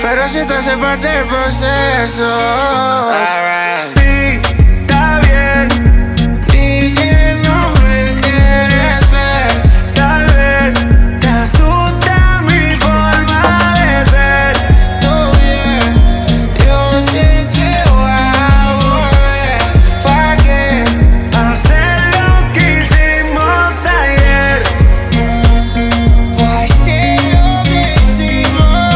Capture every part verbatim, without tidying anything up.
pero si te hace parte del proceso. Alright. Sí, está bien. Di que no me quieres ver. Tal vez te asusta mi forma de ser. Todo bien, yo sé que voy a volver. ¿Pa' qué? Hacer lo que hicimos ayer. Pa' hacer lo que hicimos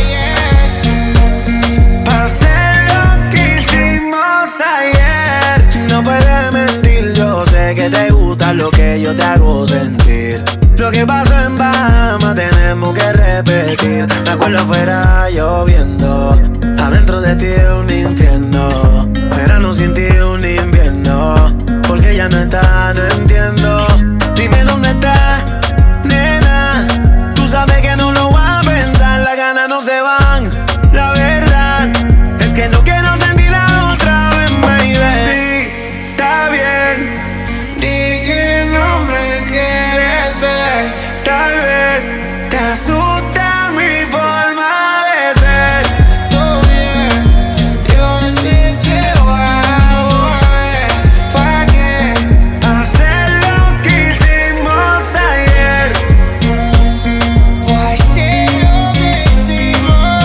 ayer. Pa' hacer lo que hicimos ayer. No puedes mentir, yo sé que te gusta lo que yo te hago sentir. Lo que pasó en Bahamas tenemos que repetir. Me acuerdo afuera lloviendo, adentro de ti un infierno. Verano sin ti un invierno, porque ya no está, no entiendo. Dime dónde está, nena. Tú sabes que no lo voy a pensar, las ganas no se van. La verdad es que no quiero sentirla otra vez, baby. Sí, está bien. Di que no me quieres ver. Tal vez te asusta mi forma de ser. Todo bien, yo sé que voy a volver. ¿Pa' qué? Hacer lo que hicimos ayer. Pa' hacer lo que hicimos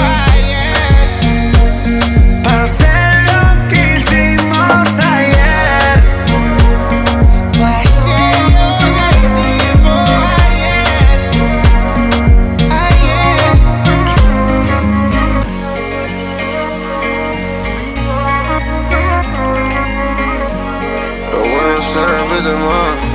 ayer. Hacer lo que hicimos ayer. Pa' hacer lo que hicimos ayer. Ayer. Lo bueno se repite más.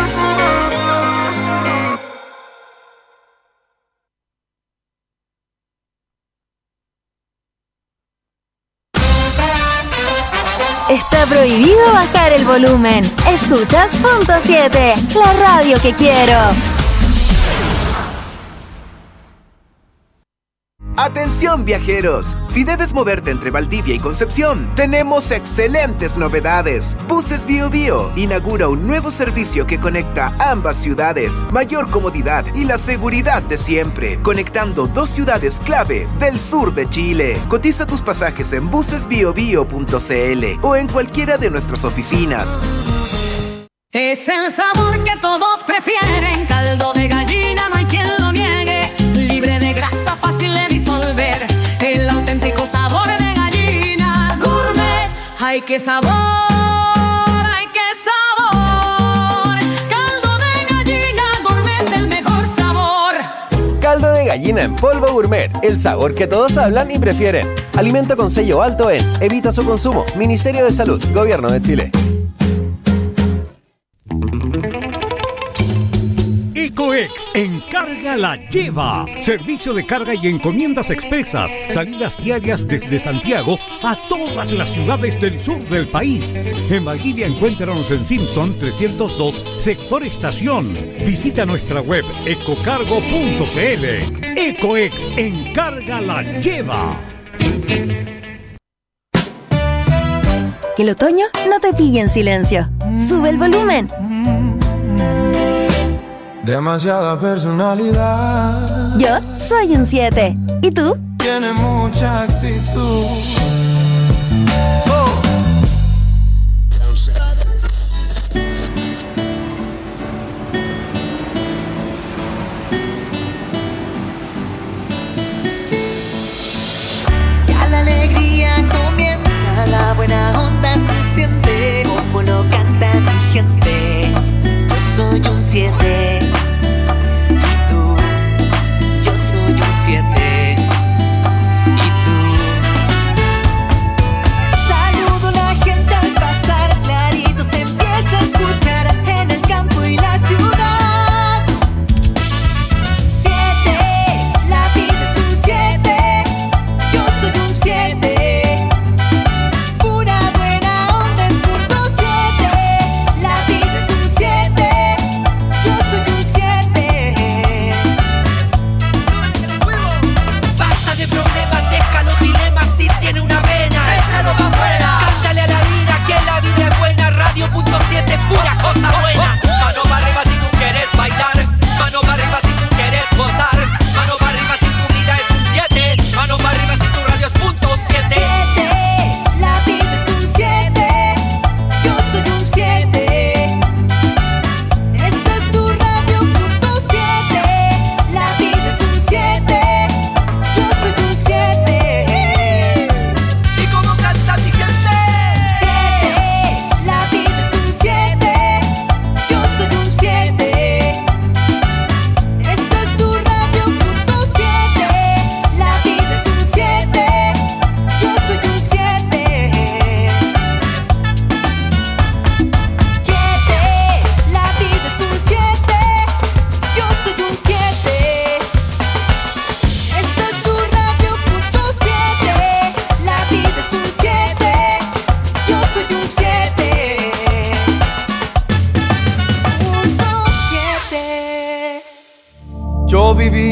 Está prohibido bajar el volumen. Escuchas Punto siete, la radio que quiero. Atención viajeros, si debes moverte entre Valdivia y Concepción, tenemos excelentes novedades. Buses Bio Bio inaugura un nuevo servicio que conecta ambas ciudades, mayor comodidad y la seguridad de siempre, conectando dos ciudades clave del sur de Chile. Cotiza tus pasajes en buses bio bio punto c l o en cualquiera de nuestras oficinas. Es el sabor que todos prefieren, caldo de gallina, no hay quien lo niegue, libre de grasa, fácil de disolver, el auténtico sabor de gallina, gourmet, ay qué sabor, ay qué sabor, caldo de gallina, gourmet, el mejor sabor. Caldo de gallina en polvo gourmet, el sabor que todos hablan y prefieren. Alimento con sello alto en Evita su consumo, Ministerio de Salud, Gobierno de Chile. Ecoex Encarga la Lleva. Servicio de carga y encomiendas expresas. Salidas diarias desde Santiago a todas las ciudades del sur del país. En Valdivia encuéntranos en Simpson trescientos dos, sector estación. Visita nuestra web ecocargo punto c l. Ecoex Encarga la Lleva. Que el otoño no te pille en silencio. Sube el volumen. Demasiada personalidad. Yo soy un siete. ¿Y tú? Tiene mucha actitud. Oh. Ya la alegría comienza, la buena onda se siente, como lo canta mi gente. Yo soy un siete. Y tú, yo soy un siete. Y tú. Saludo a la gente al pasar, clarito se empieza a escuchar en el campo y la ciudad. Siete, la vida es un siete. Yo soy un siete. Pura buena onda es punto siete. La vida es un siete. Yo soy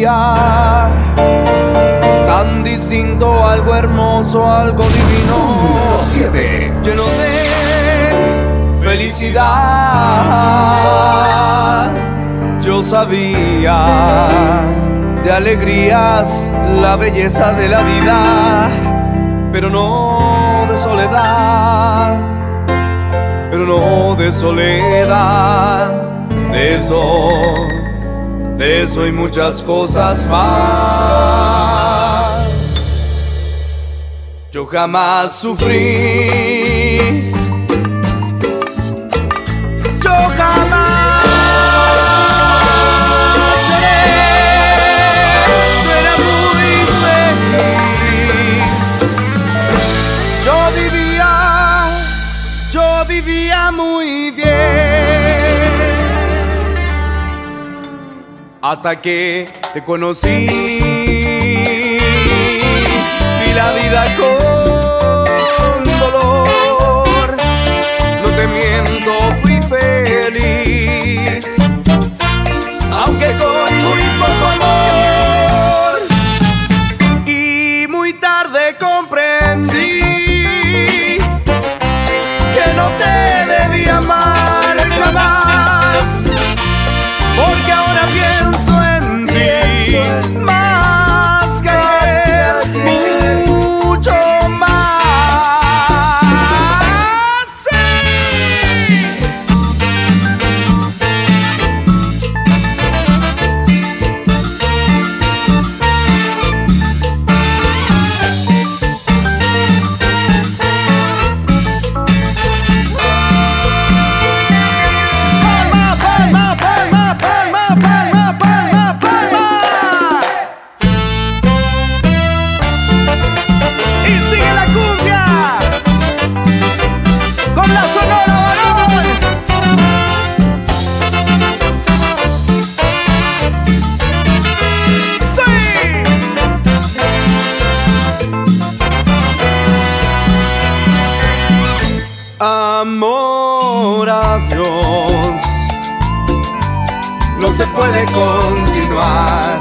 día tan distinto, algo hermoso, algo divino, siete. lleno de felicidad. Yo sabía de alegrías la belleza de la vida, pero no de soledad, pero no de soledad, de eso, de eso y muchas cosas más. Yo jamás sufrí, yo jamás lloré, yo era muy feliz. Yo vivía, yo vivía muy bien, hasta que te conocí. Vi la vida con dolor, no te miento, fui feliz, aunque con muy poco amor. Y muy tarde comprendí que no te debí amar jamás, porque ahora pienso en ti más que ayer, mucho más. Sí. Palma, palma, palma, palma, palma, palma, palma. Y sigue la cumbia con la Sonora Varón. Sí. Amor a Dios, no se puede continuar,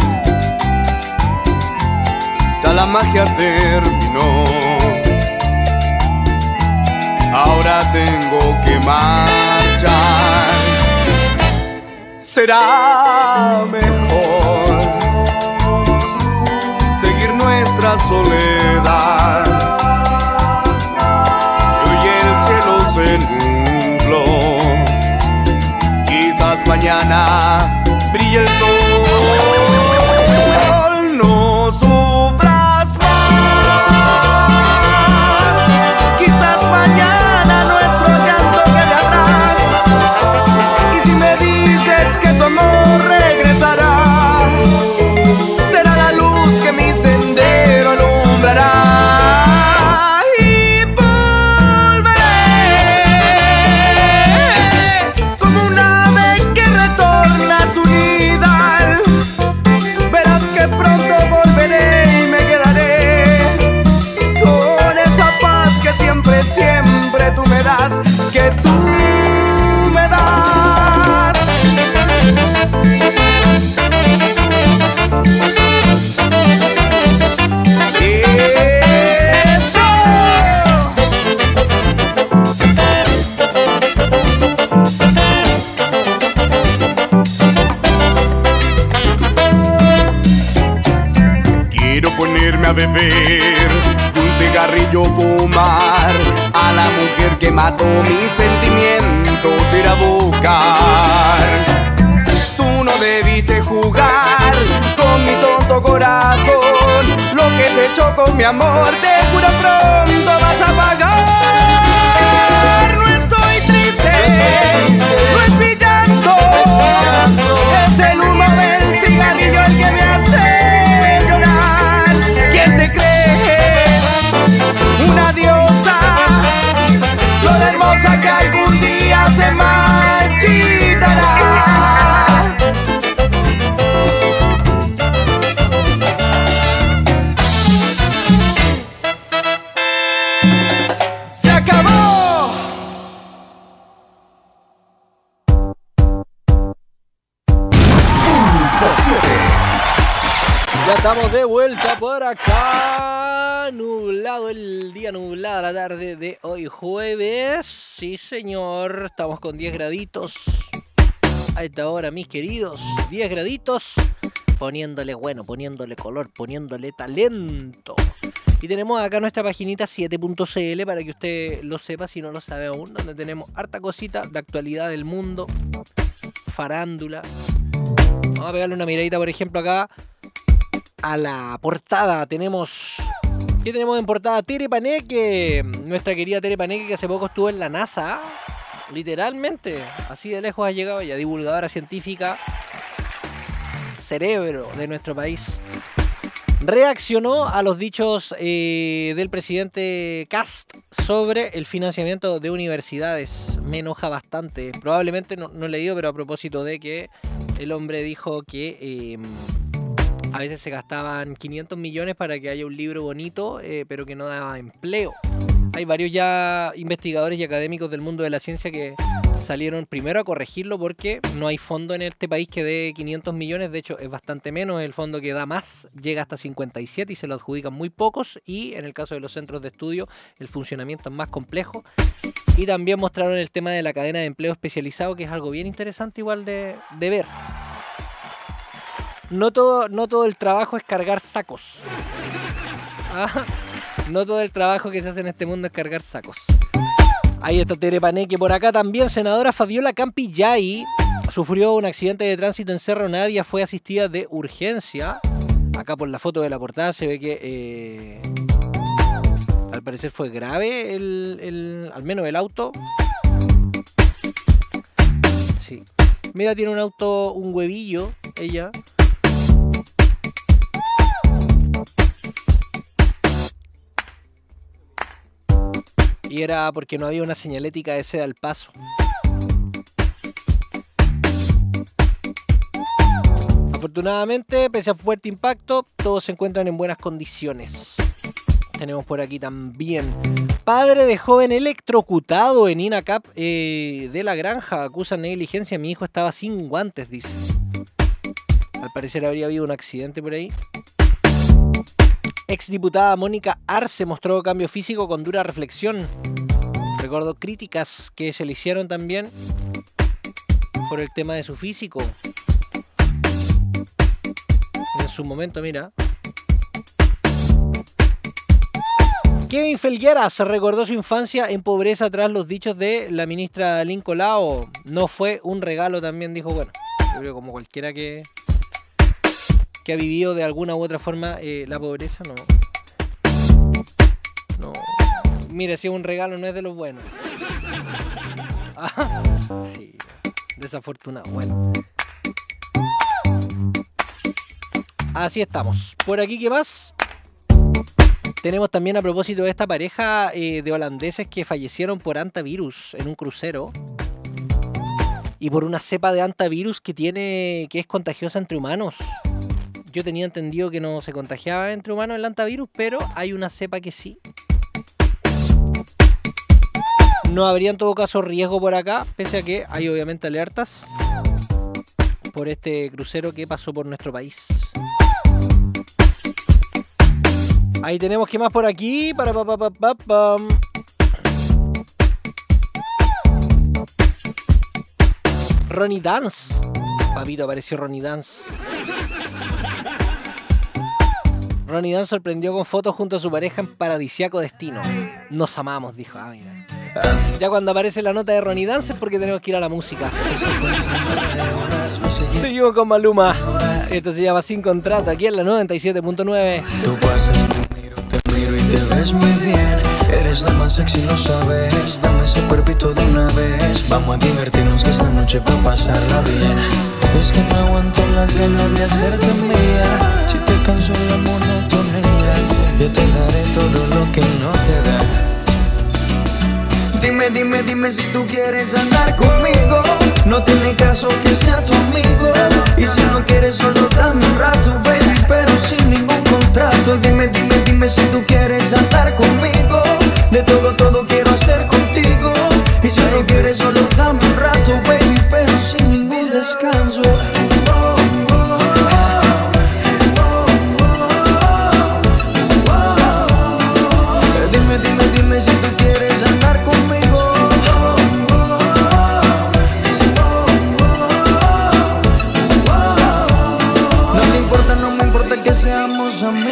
ya la magia terminó. Ahora tengo que marchar. Será mejor seguir nuestra soledad. Y hoy el cielo se nubló, quizás mañana brille el sol. No sufras más, quizás mañana nuestro llanto quede atrás. Y si me dices que tu amor regresará, será la luz que mi sendero alumbrará. Y volveré como un ave que retorna a su nidal. Verás que pronto volveré y me quedaré con esa paz que siempre, siempre tú me das, que tú me das. Eso. Quiero ponerme a beber y un cigarrillo fumar, a la mujer que mató mis sentimientos ir a buscar. Tú no debiste jugar con mi tonto corazón, lo que te echó con mi amor te juro pronto vas a pagar. No estoy triste, no es mi llanto, es el humo del cigarrillo el que me hace llorar. ¿Quién te crees? Una diosa, flor hermosa que algún día se marchitará. Se acabó. estamos de vuelta por acá. Nublado el día, nublada la tarde de hoy jueves. Sí, señor. Estamos con diez graditos. A esta hora, mis queridos. diez graditos. Poniéndole bueno, poniéndole color, poniéndole talento. Y tenemos acá nuestra paginita siete punto c l para que usted lo sepa si no lo sabe aún. Donde tenemos harta cosita de actualidad del mundo. Farándula. Vamos a pegarle una miradita, por ejemplo, acá a la portada. Tenemos... ¿Qué tenemos en portada? Tere Paneque. Nuestra querida Tere Paneque, que hace poco estuvo en la NASA. Literalmente. Así de lejos ha llegado ella. Divulgadora científica. Cerebro de nuestro país. Reaccionó a los dichos eh, del presidente Kast sobre el financiamiento de universidades. Me enoja bastante. Probablemente no, no he leído, pero a propósito de que el hombre dijo que eh, a veces se gastaban quinientos millones para que haya un libro bonito, eh, pero que no daba empleo. Hay varios ya investigadores y académicos del mundo de la ciencia que salieron primero a corregirlo porque no hay fondo en este país que dé quinientos millones. De hecho, es bastante menos. El fondo que da más llega hasta cincuenta y siete y se lo adjudican muy pocos. Y en el caso de los centros de estudio, el funcionamiento es más complejo. Y también mostraron el tema de la cadena de empleo especializado, que es algo bien interesante igual de, de ver. No todo, no todo el trabajo es cargar sacos. Ah, no todo el trabajo que se hace en este mundo es cargar sacos. Ahí está Tere Paneque. Por acá también, senadora Fabiola Campillay sufrió un accidente de tránsito en Cerro Navia, fue asistida de urgencia. Acá por la foto de la portada se ve que eh, al parecer fue grave, el, el, al menos el auto. Sí. Mira, tiene un auto, un huevillo, ella. Y era porque no había una señalética de ceda al paso. Afortunadamente, pese a fuerte impacto, todos se encuentran en buenas condiciones. Tenemos por aquí también. Padre de joven electrocutado en INACAP eh, de la granja. Acusan negligencia. Mi hijo estaba sin guantes, dice. Al parecer habría habido un accidente por ahí. Exdiputada Mónica Arce mostró cambio físico con dura reflexión. Recordó críticas que se le hicieron también por el tema de su físico. En su momento, mira. Kevin Felgueras recordó su infancia en pobreza tras los dichos de la ministra Lincoln Lao. No fue un regalo también, dijo. Bueno, yo creo como cualquiera que... que ha vivido de alguna u otra forma eh, la pobreza, no. No. Mira, si es un regalo no es de los buenos. Ah, sí. Desafortunado. Bueno. Así estamos. Por aquí, ¿qué más? Tenemos también a propósito de esta pareja eh, de holandeses que fallecieron por hantavirus en un crucero. Y por una cepa de hantavirus que tiene, que es contagiosa entre humanos. Yo tenía entendido que no se contagiaba entre humanos el hantavirus, pero hay una cepa que sí. No habría en todo caso riesgo por acá, pese a que hay obviamente alertas por este crucero que pasó por nuestro país. Ahí tenemos que más por aquí. Para pa, pa, pa, pa, pa. Ronnie Dance. Papito, apareció Ronnie Dance. Ronnie Dance sorprendió con fotos junto a su pareja en paradisíaco destino. Nos amamos, dijo. Ah, mira. Ya cuando aparece la nota de Ronnie Dance es porque tenemos que ir a la música. Seguimos con Maluma. Esto se llama Sin Contrato, aquí en la noventa y siete punto nueve. Tú pasas, te miro, te miro y te ves muy bien. Eres la más sexy, lo sabes. Dame ese cuerpito de una vez. Vamos a divertirnos que esta noche va a pasarla bien. Es que no aguanto las ganas de hacerte mía. Si te canso la monotonía, yo te daré todo lo que no te da. Dime, dime, dime si tú quieres andar conmigo. No tiene caso que sea tu amigo. Y si no quieres solo dame un rato, baby, pero sin ningún contrato. Dime, dime, dime si tú quieres andar conmigo. De todo, todo quiero hacer contigo. Y si no quieres solo dame un rato, baby, pero sin ningún descanso. Oh, oh, oh, oh, oh.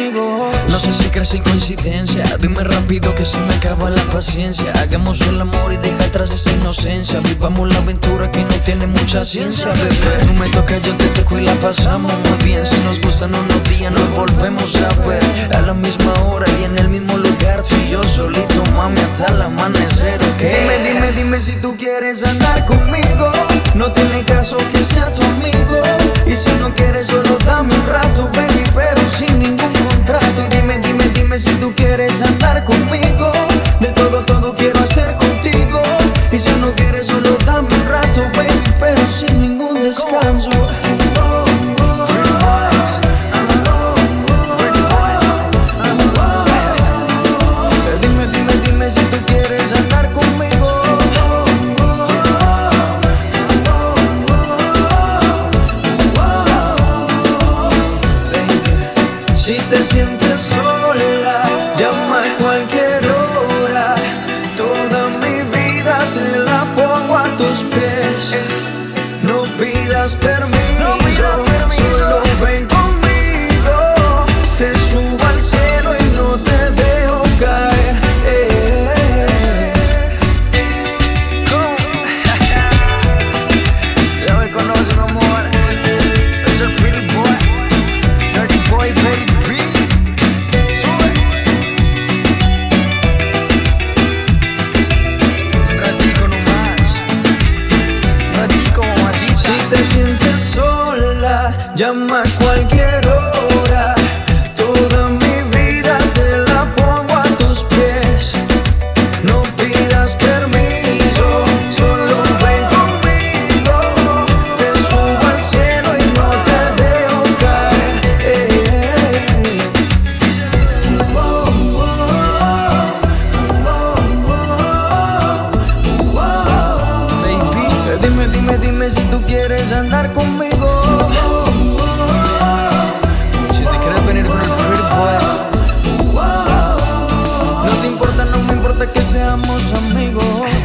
conmigo. No sé si crees en coincidencia, dime rápido que se me acaba la paciencia. Hagamos el amor y deja atrás esa inocencia. Vivamos la aventura que no tiene mucha ciencia, bebé. Tú me tocas, yo te toco y la pasamos muy bien. Si nos gustan unos días nos volvemos a ver, a la misma hora y en el mismo lugar. Tú y yo solito, mami, hasta el amanecer, ¿ok? Dime, dime, dime si tú quieres andar conmigo. No tiene caso que sea tu amigo. Y si no quieres solo dame un rato, baby, pero sin ningún contrato. Y dime, dime, dime si tú quieres andar conmigo. De todo, todo quiero hacer contigo. Y si no quieres solo dame un rato, baby, pero sin ningún descanso. Dime, dime, dime si tú quieres andar conmigo. Si te sientes sola, llama a cualquier hora. Toda mi vida te la pongo a tus pies. No pidas permiso, no pidas permiso. Solo ven conmigo. Te subo al cielo y no te dejo caer. Eh. Ya me conoces, mi amor. Es el pretty boy, dirty boy, baby. Si te sientes sola, llama a cualquier hora. Toda mi vida te la pongo a tus pies. No pidas permiso, solo ven conmigo. Te subo al cielo y no te dejo caer. Eh. Oh, oh, oh, oh, oh. Baby, dime, dime, dime si tú quieres andar conmigo. Si te quieres venir con el pretty boy. No te importa, no me importa que seamos amigos.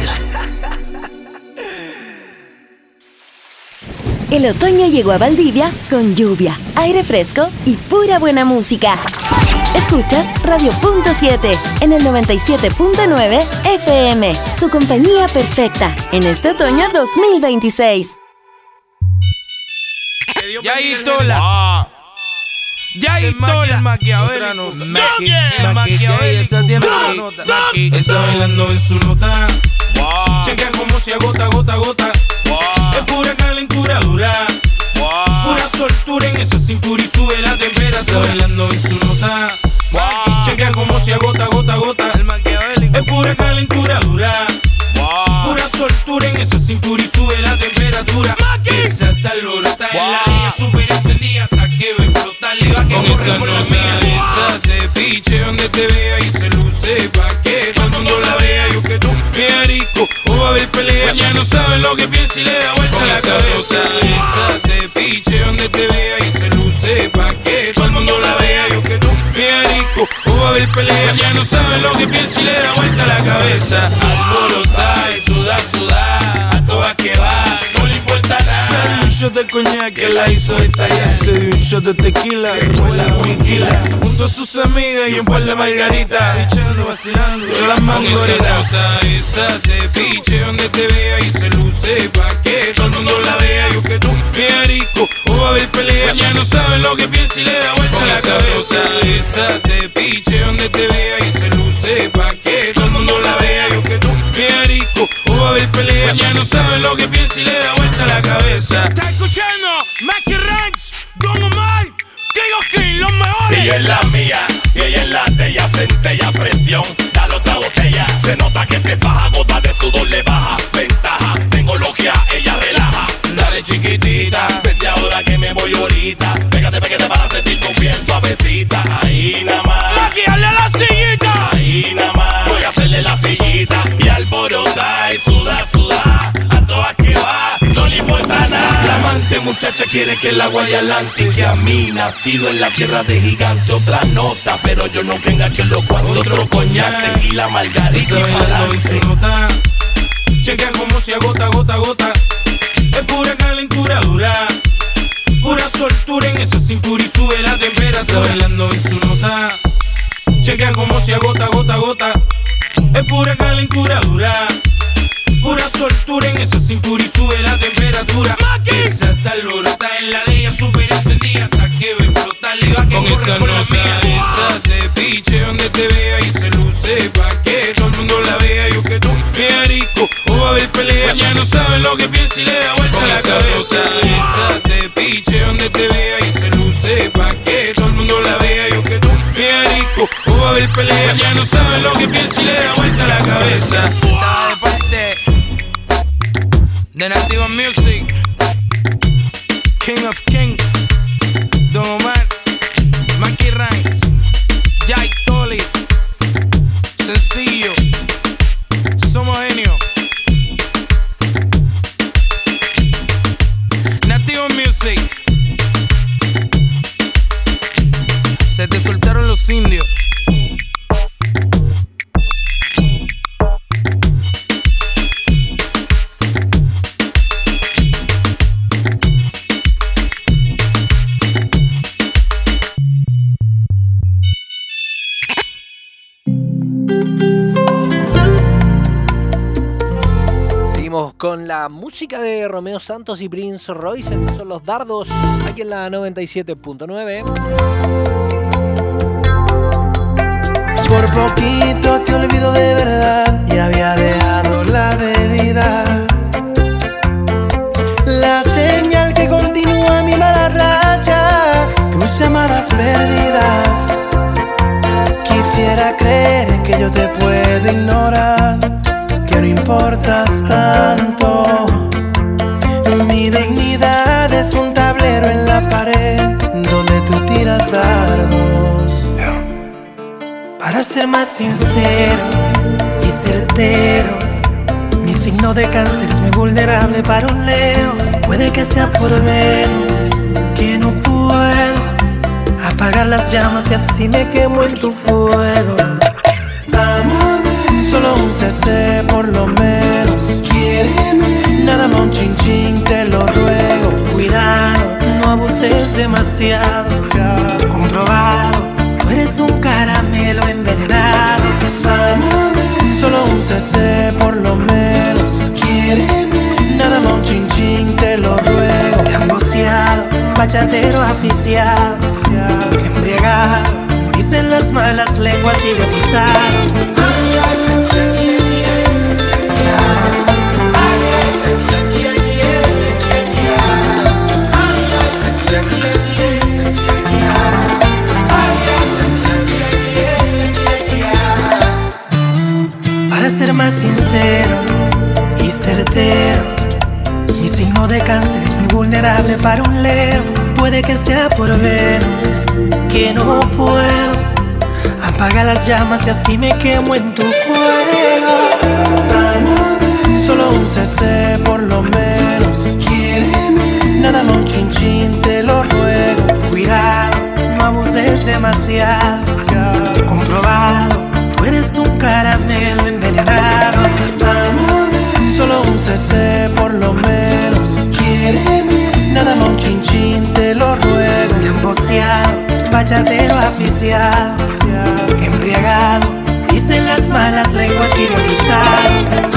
El otoño llegó a Valdivia con lluvia, aire fresco y pura buena música. Escuchas Radio Punto siete en el noventa y siete punto nueve F M, tu compañía perfecta en este otoño dos mil veintiséis. Ya Itola. Ya Itola. Maquiavélico. Maquiavélico. Esa tiene una nota. Está bailando en su nota. Checa como se agota, gota, gota. Es pura calentura dura. Pura soltura en esa cintura y sube la temperatura. Está bailando en su nota. Checa como se agota, gota, gota. Es pura calentura dura. Pura soltura en esa cintura y sube la temperatura. Esa tal lorota en la vía super encendida hasta que ve explotar. Le va que con esa nota, esa te piche donde te vea y se luce pa' que todo el mundo la vea. Yo que tú, mi rico, o va a haber pelea. Ya no sabe lo que piensa y le da vuelta con la cabeza. Esa te piche donde te vea y se luce pa' que todo el mundo la vea. Yo que tú, mi rico, o va a haber pelea. Ya no sabe lo que piensa y le da vuelta la cabeza. Alborotar y sudar, sudar, a todas que va, no le importa nada. Se dio un shot de coñac que la hizo estallar. Se dio un shot de tequila que recuerda muy quila. Junto a sus amigas y un par de margaritas, pichando, vacilando, yo las mangoritas. Esa te piche donde te vea y se luce pa' que todo el mundo la vea. Yo que tú, mi rico, o va a haber pelea. Ya no sabe lo que piensa y le da vuelta la cabeza. Esa te piche donde te vea y se luce pa' que todo el mundo la vea. Yo que tú, mi rico, o va a haber pelea. Ya no sabe lo que piensa y le da vuelta la cabeza. ¿Está escuchando? Mackie Ranks, Don Omar, King King, los mejores. Y ella es la mía, y ella es la de ella. Centella presión, dale otra botella. Se nota que se faja, gota de sudor le baja. Ventaja, tengo logia, ella relaja. Dale chiquitita, vete ahora que me voy ahorita. Pégate, pégate para sentir con piel suavecita. Ahí nada más. Mackie, dale a la sillita. Ahí nada más. Voy a hacerle la sillita y alborota y suda, suda. A todas que va, no le importa nada. La amante muchacha quiere que el agua de adelante. Que a mí nacido en la tierra de gigante. Otra nota, pero yo nunca engancho en los cuantos. Otro coñac, tequila, margarita y pa'lante. Checa como se agota, gota, gota. Es pura calentura dura. Pura soltura en esa cintura y sube la temperatura. Bailando en su nota, chequea como se agota, gota, gota. Es pura calentura dura. Pura soltura en esa cintura y sube la temperatura. Esa está alborota en la de ella, super encendida hasta que ve explotar. Le va que con esa nota, esa te piche donde te vea y se luce pa' que todo el mundo la vea. Yo que tú, mi arico, o va a haber pelea. Ya no sabe lo que piensa y le da vuelta con la cabeza. Esa te piche donde te vea y se luce pa' que todo el mundo la vea. Yo que tú, mi arico, o va a haber pelea. Ya no sabe lo que piensa y le da vuelta la cabeza. Estaba de parte de Nativa Music, King of Kings, Don Omar, Mackie Ranks, Jai Tolly, sencillo, somos genio. Nativa Music, se te soltaron los indios. Con la música de Romeo Santos y Prince Royce. Estos son Los Dardos, aquí en la noventa y siete punto nueve. Por poquito te olvido de verdad y había dejado la bebida. La señal que continúa mi mala racha, tus llamadas perdidas. Quisiera creer que yo te puedo ignorar, que no importas tanto. Mi dignidad es un tablero en la pared donde tú tiras dardos. Para ser más sincero y certero, mi signo de cáncer es muy vulnerable para un Leo. Puede que sea por Venus, que no puedo apagar las llamas y así me quemo en tu fuego. Amame, solo un C C por lo menos. Quiéreme, nada más un chin chin, te lo ruego. Cuidado, no abuses demasiado. Comprobado, tú eres un caramelo envenenado. Amame, solo un C C por lo menos. Quiéreme, nada más un chin chin, te lo ruego. Emboceado, bachatero aficiado, embriagado, dicen las malas lenguas, idiotizado. Para ser más sincero y certero, mi signo de cáncer es muy vulnerable para un Leo. Puede que sea por Venus, que no puedo apagar las llamas y así me quemo en tu fuego. Amame, solo un C C por lo menos. Quiéreme, nada más un chin chin, te lo ruego. Cuidado, no abuses demasiado. Comprobado, tú eres un caramelo envenenado. Amame, solo un C C por lo menos. Quiéreme, nada más un chin chin, te lo ruego. Emboceado, bachatero aficiado, embriagado, dicen las malas lenguas, idiotizado.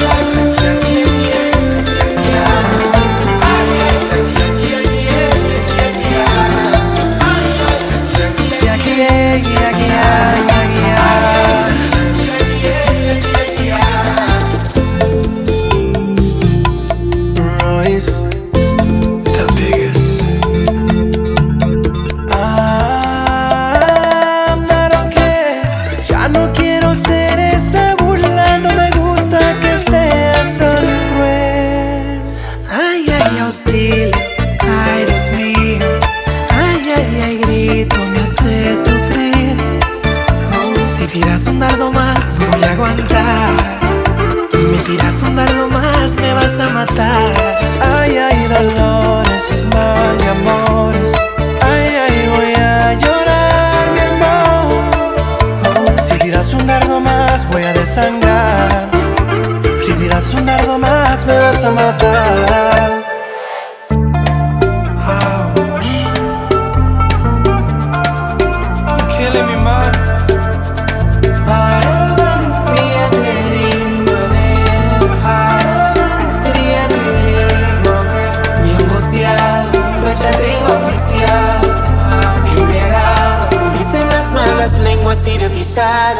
Tiras un dardo más, me vas a matar. Ay, ay, dolores, mal y amores. Ay, ay, voy a llorar, mi amor. Oh, si tiras un dardo más, voy a desangrar. Si tiras un dardo más, me vas a matar. Oh. moi si depuis sale.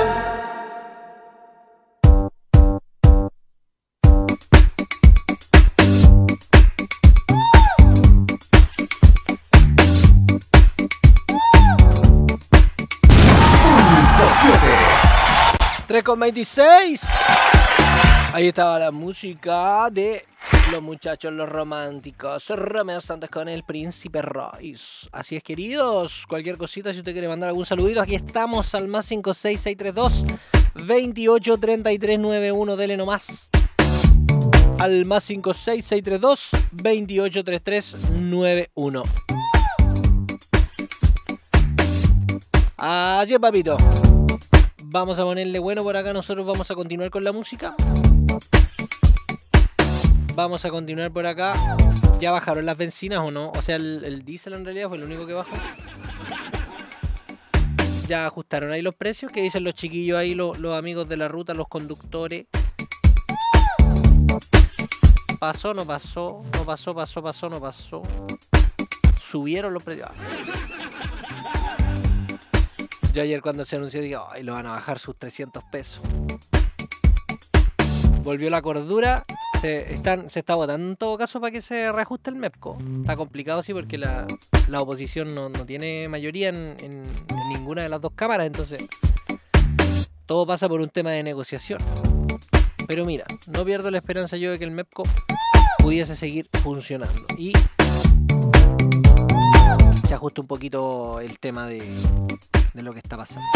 tres con veintiséis. Ahí estaba la música de los muchachos, los románticos. Romeo Santos con el Príncipe Royce. Así es, queridos. Cualquier cosita, si usted quiere mandar algún saludito, aquí estamos al más cinco seis seis tres dos, veintiocho treinta y tres noventa y uno. Dele nomás. Al más cinco seis seis tres dos, veintiocho treinta y tres noventa y uno. Así es, papito. Vamos a ponerle bueno por acá. Nosotros vamos a continuar con la música. Vamos a continuar por acá. ¿Ya bajaron las bencinas o no? O sea, el, el diésel en realidad fue lo único que bajó. Ya ajustaron ahí los precios. ¿Qué dicen los chiquillos ahí, los, los amigos de la ruta, los conductores? ¿Pasó, no pasó? No pasó, pasó, pasó, no pasó. Subieron los precios. Yo ayer cuando se anunció dije, ay, lo van a bajar sus trescientos pesos. Volvió la cordura. Se, están, se está votando en todo caso para que se reajuste el MEPCO. Está complicado sí porque la, la oposición no, no tiene mayoría en, en, en ninguna de las dos cámaras. Entonces todo pasa por un tema de negociación. Pero mira, no pierdo la esperanza yo de que el MEPCO pudiese seguir funcionando. Y se ajuste un poquito el tema de... de lo que está pasando.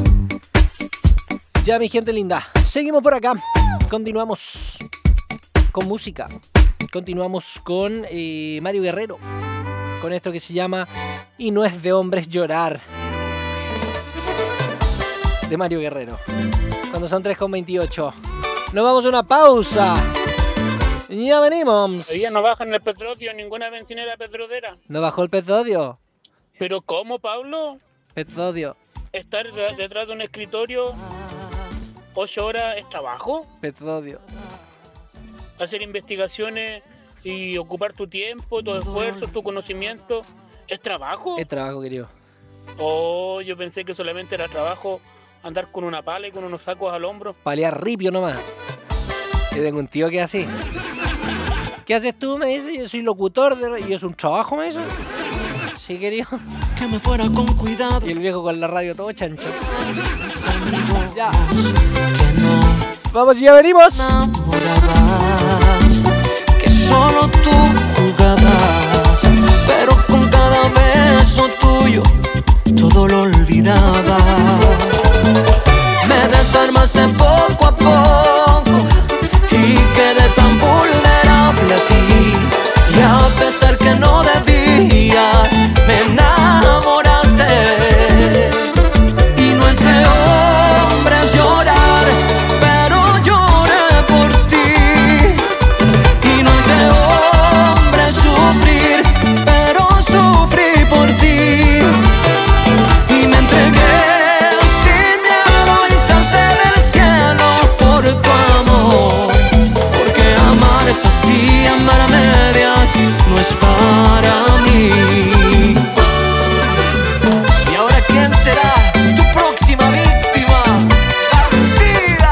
Ya, mi gente linda, seguimos por acá. Continuamos con música. Continuamos con eh, Mario Guerrero, con esto que se llama Y no es de hombres llorar, de Mario Guerrero. Cuando son tres con veintiocho. Nos vamos a una pausa. Ya venimos. Hoy ya no bajan el petróleo, ninguna bencinera petrolera. ¿No bajó el petróleo? ¿Pero cómo, Pablo? Petróleo. Estar detrás de un escritorio ocho horas es trabajo. Petróleo. Hacer investigaciones y ocupar tu tiempo, tu esfuerzo, tu conocimiento, ¿es trabajo? Es trabajo, querido. Oh, yo pensé que solamente era trabajo andar con una pala y con unos sacos al hombro. Palear ripio nomás. Yo tengo un tío que es así. ¿Qué haces tú? Me dice, yo soy locutor de... y es un trabajo, me dice. Sí, querido. Que me fuera con cuidado. Y el viejo con la radio todo chancho. Ya. Vamos y ya venimos. Que solo tú jugabas, pero con cada beso tuyo todo lo olvidaba. Me desarmaste poco a poco y quedé tan vulnerable a ti. Y a pesar que no debía, me enamoraste. Y no es de hombres llorar, pero lloré por ti. Y no es de hombres sufrir, pero sufrí por ti. Y me entregué sin miedo y salté del cielo por tu amor. Porque amar es así, amar a medias no es para mí. ¿Y ahora quién será tu próxima víctima? ¡Bandida!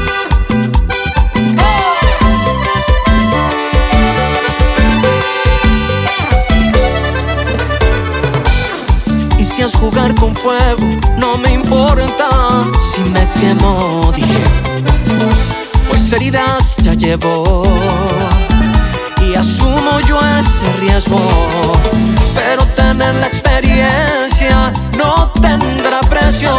¡Oh! Y si es jugar con fuego, no me importa si me quemo, dije. Pues heridas ya llevo y asumo yo ese riesgo, pero tener la experiencia no tendrá precio.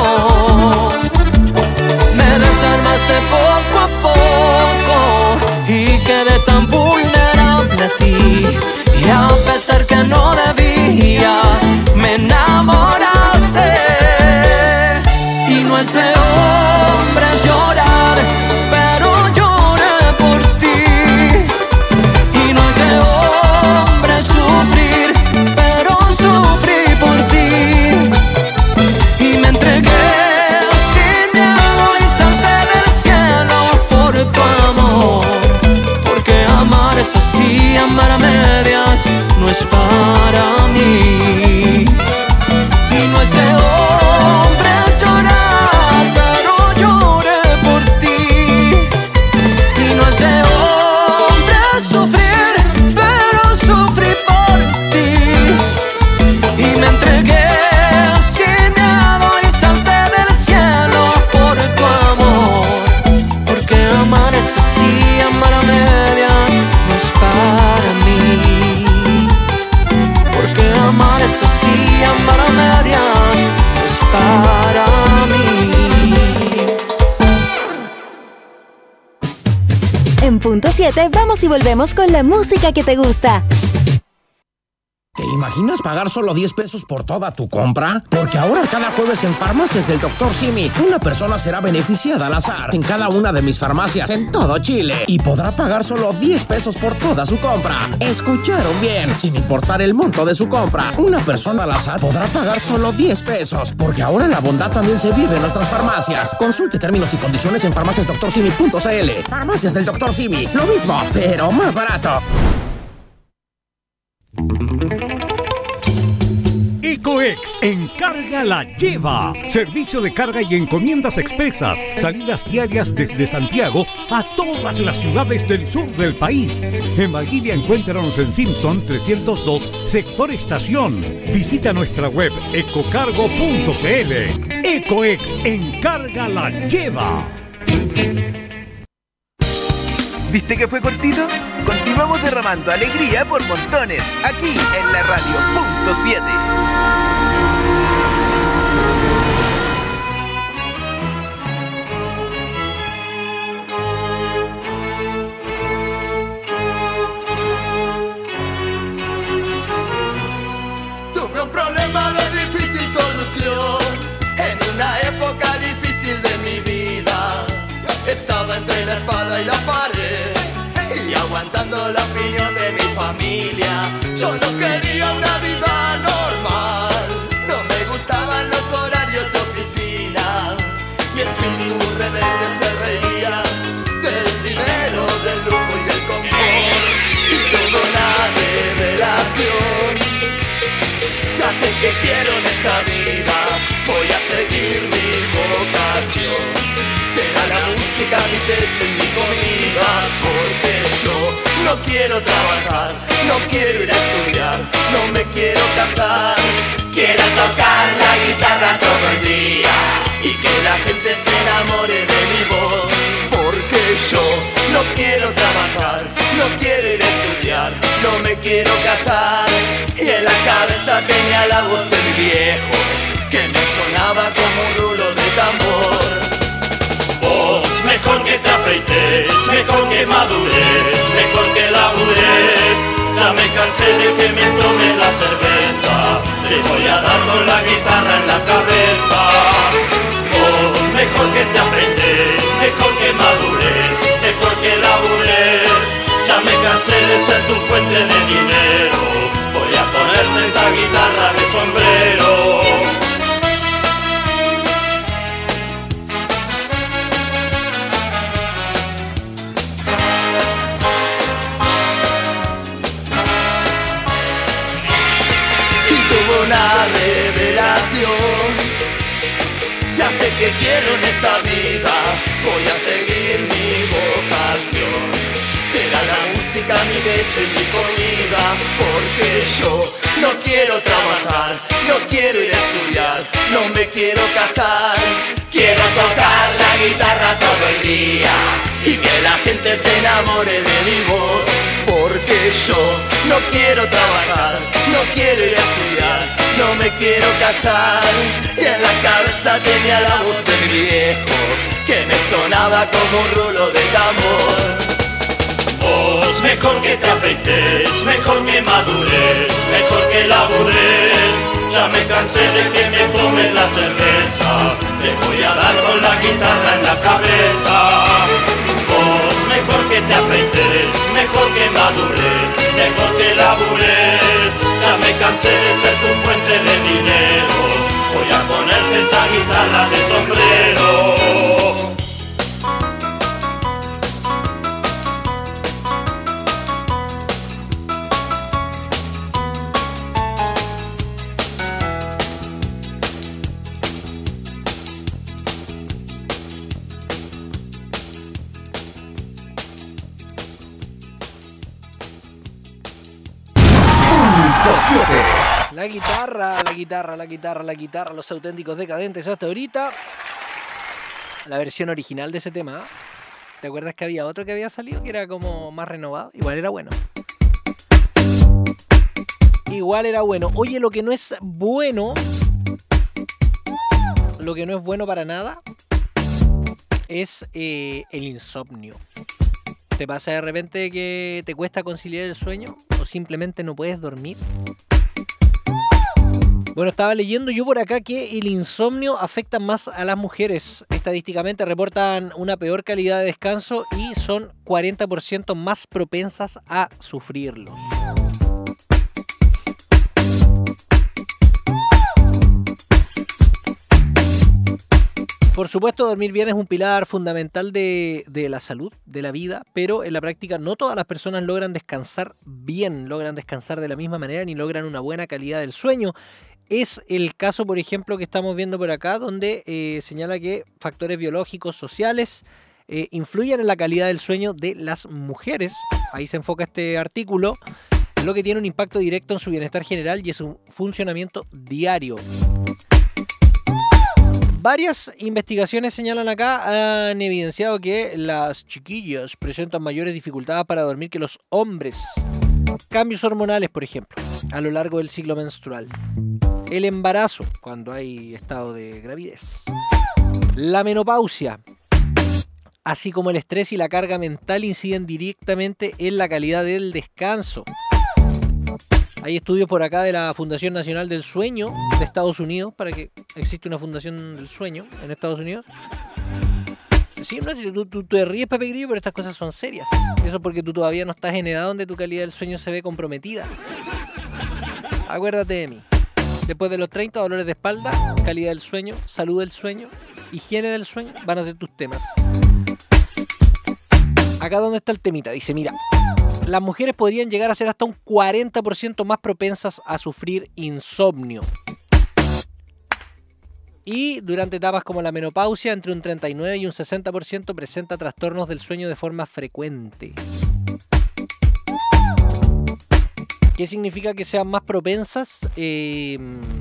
Me desarmaste poco a poco y quedé tan vulnerable a ti. Y a pesar que no debía, me enamoraste. Y no es de hombres llorar, pero lloré por ti. Y no es de hombres sufrir, pero sufrí por ti. Y me entregué sin miedo y salté del cielo por tu amor. Porque amar es así, amar a medias no es para mí. Y no es de hombres llorar, cien punto siete vamos y volvemos con la música que te gusta. ¿Te imaginas pagar solo diez pesos por toda tu compra? Porque ahora cada jueves en Farmacias del doctor Simi, una persona será beneficiada al azar en cada una de mis farmacias en todo Chile y podrá pagar solo diez pesos por toda su compra. ¿Escucharon bien? Sin importar el monto de su compra, una persona al azar podrá pagar solo diez pesos, porque ahora la bondad también se vive en nuestras farmacias. Consulte términos y condiciones en farmacias doctor simi punto c l. Farmacias del doctor Simi, lo mismo, pero más barato. Ecoex Encarga la Lleva. Servicio de carga y encomiendas expresas. Salidas diarias desde Santiago a todas las ciudades del sur del país. En Valdivia encuéntranos en Simpson trescientos dos, sector estación. Visita nuestra web ecocargo punto c l. Ecoex Encarga la Lleva. ¿Viste que fue cortito? Continuamos derramando alegría por montones, aquí en la radio punto siete. Tuve un problema de difícil solución en una época difícil de mi vida. Estaba entre la espada y la pared y aguantando la opinión de mi familia. Yo no quería una vida normal, no me gustaban los horarios de oficina. Mi espíritu rebelde se reía del dinero, del lujo y del confort. Y tuve una revelación. Ya sé que quiero en esta vida, voy a seguir mi vocación. Será la música mi techo y mi comida, porque yo no quiero trabajar, no quiero ir a estudiar, no me quiero casar. Quiero tocar la guitarra todo el día y que la gente se enamore de mi voz, porque yo no quiero trabajar, no quiero ir a estudiar, no me quiero casar. Y en la cabeza tenía la voz de mi viejo, que me sonaba como un rulo de tambor. Vos, mejor que te afeites, mejor que madures, mejor que labures. Ya me cansé de que me tomes la cerveza, le voy a dar con la guitarra en la cabeza. Vos, mejor que te afeites, mejor que madures, mejor que labures. Ya me cansé de ser tu fuente de dinero, voy a ponerte esa guitarra de sombrero. Una revelación. Ya sé que quiero en esta vida, voy a seguir mi vocación. Será la música mi techo y mi comida, porque yo no quiero trabajar, no quiero ir a estudiar, no me quiero casar. Quiero tocar la guitarra todo el día y que la gente se enamore de mi voz, porque yo no quiero trabajar, no quiero ir a estudiar, no me quiero casar. Y en la cabeza tenía la voz de mi viejo, que me sonaba como un rulo de tambor. Vos, mejor que te afeites, mejor que madures, mejor que labures. Ya me cansé de que me tomes la cerveza, te voy a dar con la guitarra en la cabeza. Vos, mejor que te afeites, mejor que madures, mejor que labures. Ya me cansé de ser tu fuente de dinero, voy a ponerte esa guitarra de sombrero. La guitarra, la guitarra, la guitarra, la guitarra, los auténticos decadentes hasta ahorita. La versión original de ese tema. ¿Te acuerdas que había otro que había salido que era como más renovado? Igual era bueno. Igual era bueno. Oye, lo que no es bueno, lo que no es bueno para nada, es eh, el insomnio. ¿Te pasa de repente que te cuesta conciliar el sueño o simplemente no puedes dormir? Bueno, estaba leyendo yo por acá que el insomnio afecta más a las mujeres. Estadísticamente reportan una peor calidad de descanso y son cuarenta por ciento más propensas a sufrirlos. Por supuesto, dormir bien es un pilar fundamental de, de la salud, de la vida, pero en la práctica no todas las personas logran descansar bien, logran descansar de la misma manera ni logran una buena calidad del sueño. Es el caso, por ejemplo, que estamos viendo por acá, donde eh, señala que factores biológicos, sociales, eh, influyen en la calidad del sueño de las mujeres. Ahí se enfoca este artículo, lo que tiene un impacto directo en su bienestar general y en su funcionamiento diario. Varias investigaciones señalan acá, han evidenciado que las chiquillas presentan mayores dificultades para dormir que los hombres. Cambios hormonales, por ejemplo, a lo largo del ciclo menstrual. El embarazo, cuando hay estado de gravidez. La menopausia, así como el estrés y la carga mental inciden directamente en la calidad del descanso. Hay estudios por acá de la Fundación Nacional del Sueño de Estados Unidos, para que existe una Fundación del Sueño en Estados Unidos. Sí, no, tú, tú te ríes, Pepe Grillo, pero estas cosas son serias. Eso porque tú todavía no estás en edad donde tu calidad del sueño se ve comprometida. Acuérdate de mí. Después de los treinta, dolores de espalda, calidad del sueño, salud del sueño, higiene del sueño, van a ser tus temas. Acá donde está el temita, dice, mira, las mujeres podrían llegar a ser hasta un cuarenta por ciento más propensas a sufrir insomnio. Y durante etapas como la menopausia, entre un treinta y nueve y un sesenta por ciento presenta trastornos del sueño de forma frecuente. ¿Qué significa que sean más propensas? Eh,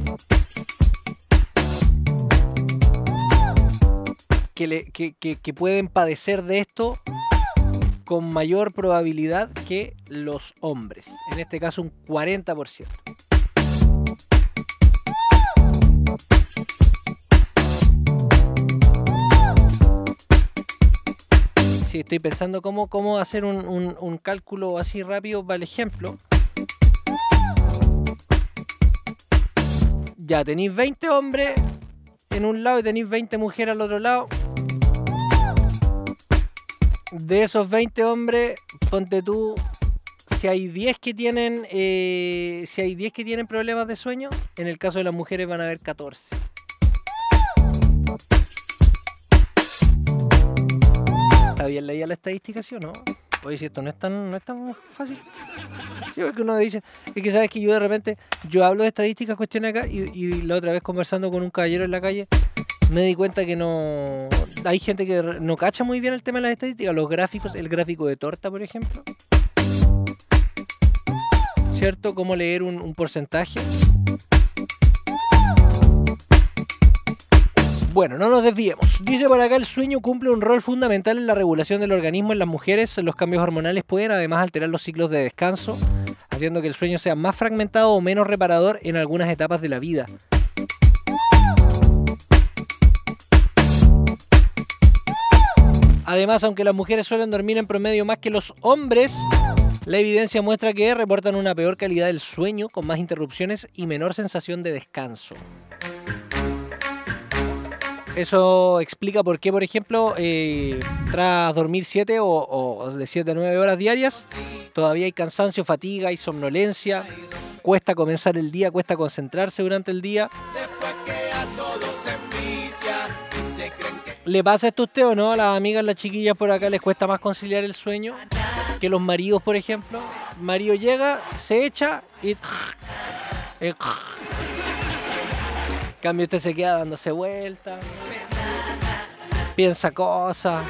que, le, que, que, que pueden padecer de esto con mayor probabilidad que los hombres. En este caso un cuarenta por ciento. Sí, estoy pensando cómo, cómo hacer un, un, un cálculo así rápido para el ejemplo. Ya, tenéis veinte hombres en un lado y tenéis veinte mujeres al otro lado. De esos veinte hombres, ponte tú, si hay diez que tienen eh, si hay diez que tienen problemas de sueño, en el caso de las mujeres van a haber catorce. ¿Está bien leída la estadística, sí o no? Oye, si esto no es tan, no es tan fácil. Sí, porque uno dice, es que sabes que yo de repente, yo hablo de estadísticas, cuestiones acá, y, y la otra vez conversando con un caballero en la calle, me di cuenta que no... Hay gente que no cacha muy bien el tema de las estadísticas, los gráficos, el gráfico de torta, por ejemplo. ¿Cierto? Cómo leer un, un porcentaje. Bueno, no nos desviemos. Dice por acá, el sueño cumple un rol fundamental en la regulación del organismo en las mujeres. Los cambios hormonales pueden además alterar los ciclos de descanso, haciendo que el sueño sea más fragmentado o menos reparador en algunas etapas de la vida. Además, aunque las mujeres suelen dormir en promedio más que los hombres, la evidencia muestra que reportan una peor calidad del sueño, con más interrupciones y menor sensación de descanso. Eso explica por qué, por ejemplo, eh, tras dormir siete o, o de siete a nueve horas diarias, todavía hay cansancio, fatiga y somnolencia. Cuesta comenzar el día, cuesta concentrarse durante el día. ¿Le pasa esto a usted o no? A las amigas, las chiquillas por acá les cuesta más conciliar el sueño que los maridos, por ejemplo. El marido llega, se echa y... En cambio usted se queda dándose vueltas, piensa cosas.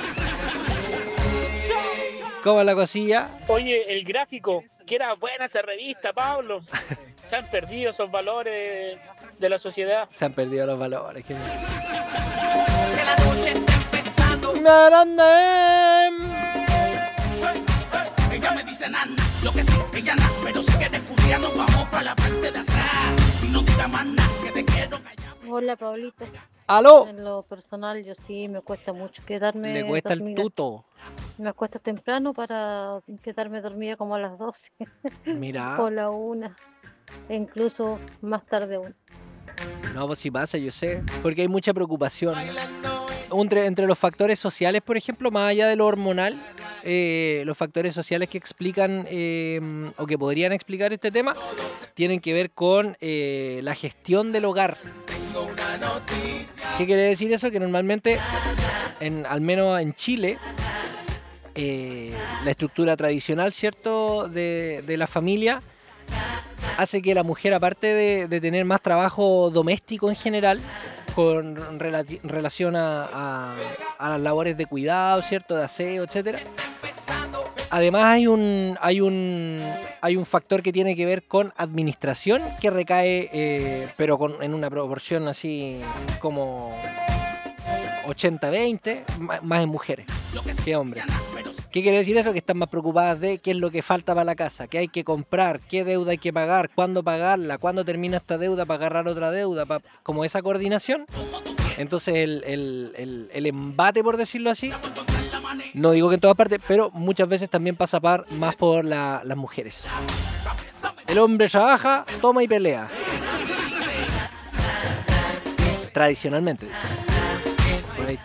¿Cómo es la cosilla? Oye, el gráfico, que era buena esa revista, Pablo. Se han perdido esos valores de la sociedad. Se han perdido los valores. Que... Que la noche está empezando. Ella me dice nana, yo que sí, ella nada, pero si quieres culiar nos vamos para la parte de atrás. Y no diga más nada, que te quiero callar. Hola, Pablito. ¿Aló? En lo personal, yo sí me cuesta mucho quedarme. Le cuesta el dormida. tuto. Me acuesto temprano para quedarme dormida como a las doce. Mira. O la una. E incluso más tarde aún. No, pues sí pasa, yo sé. Porque hay mucha preocupación. Entre, entre los factores sociales, por ejemplo, más allá de lo hormonal, eh, los factores sociales que explican eh, o que podrían explicar este tema tienen que ver con eh, la gestión del hogar. ¿Qué quiere decir eso? Que normalmente, en, al menos en Chile, eh, la estructura tradicional, ¿cierto?, de, de la familia hace que la mujer, aparte de, de tener más trabajo doméstico en general, con relati- relación a, a, a las labores de cuidado, ¿cierto?, de aseo, etcétera. Además hay un, hay un, hay un factor que tiene que ver con administración que recae, eh, pero con, en una proporción así como ochenta veinte, más en mujeres que hombres. ¿Qué quiere decir eso? Que están más preocupadas de qué es lo que falta para la casa, qué hay que comprar, qué deuda hay que pagar, cuándo pagarla, cuándo termina esta deuda para agarrar otra deuda, para, como esa coordinación. Entonces el, el, el, el embate, por decirlo así, no digo que en todas partes, pero muchas veces también pasa par, más por la, las mujeres. El hombre trabaja, toma y pelea. Tradicionalmente. Por ahí.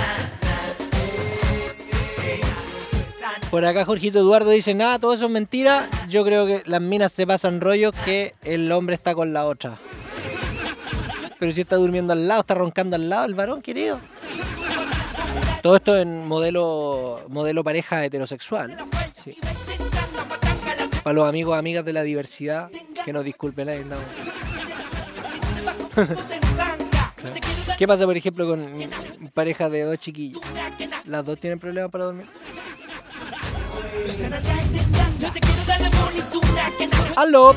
Por acá Jorgito Eduardo dice, nada, todo eso es mentira. Yo creo que las minas se pasan rollos que el hombre está con la otra. Pero si está durmiendo al lado, está roncando al lado el varón, querido. Todo esto en modelo modelo pareja heterosexual. Sí. Para los amigos, amigas de la diversidad, que nos disculpen ahí. No. ¿Qué pasa, por ejemplo, con parejas de dos chiquillos? ¿Las dos tienen problemas para dormir? ¡Aló!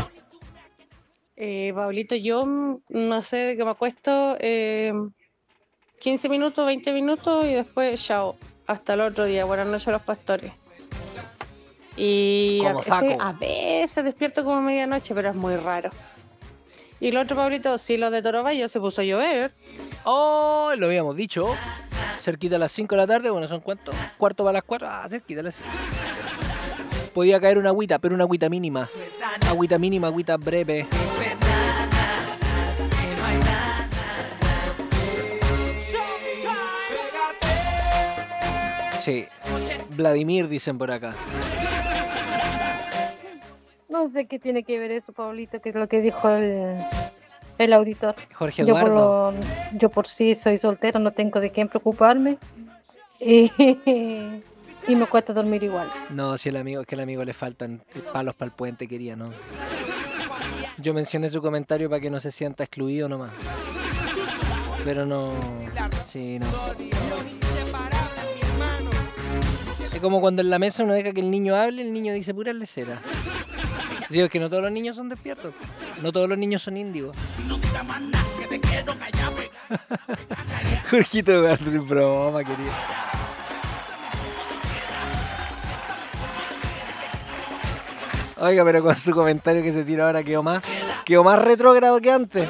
Eh, Pablito, yo mm, no sé de qué me acuesto eh, quince minutos, veinte minutos y después chao, hasta el otro día. Buenas noches a los pastores. Y a Como veces, saco. a veces despierto como a medianoche, pero es muy raro. Y el otro, Pablito, sí, lo de Torobayo se puso a llover. Oh, lo habíamos dicho. Cerquita a las cinco de la tarde, bueno, ¿son cuántos? Cuarto para las cuatro, ah, cerquita a las cinco. Podía caer una agüita, pero una agüita mínima. Agüita mínima, agüita breve. Sí, Vladimir dicen por acá. No sé qué tiene que ver eso, Pablito, que es lo que dijo el, el auditor. Jorge Yo por, Eduardo. lo- yo por sí soy soltera, no tengo de quién preocuparme. Y, y me cuesta dormir igual. No, si el amigo, es que al amigo le faltan palos para el puente, quería, ¿no? Yo mencioné su comentario para que no se sienta excluido nomás. Pero no... Sí, no. Es como cuando en la mesa uno deja que el niño hable, el niño dice pura lecera. Digo, es que no todos los niños son despiertos. No todos los niños son índigos. Jorgito Eduardo, de broma, querido. Oiga, pero con su comentario que se tiró ahora quedó más, quedó más retrógrado que antes.